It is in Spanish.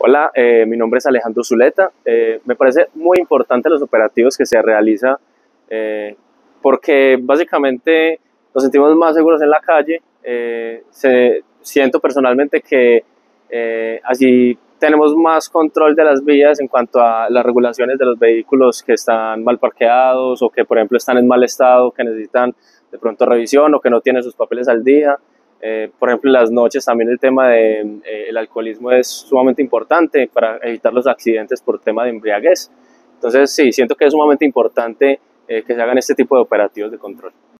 Hola, mi nombre es Alejandro Zuleta. Me parece muy importante los operativos que se realiza porque básicamente nos sentimos más seguros en la calle. Siento personalmente que así tenemos más control de las vías en cuanto a las regulaciones de los vehículos que están mal parqueados o que por ejemplo están en mal estado, que necesitan de pronto revisión o que no tienen sus papeles al día. Por ejemplo, en las noches también el tema del el alcoholismo es sumamente importante para evitar los accidentes por tema de embriaguez. Entonces, sí, siento que es sumamente importante que se hagan este tipo de operativos de control.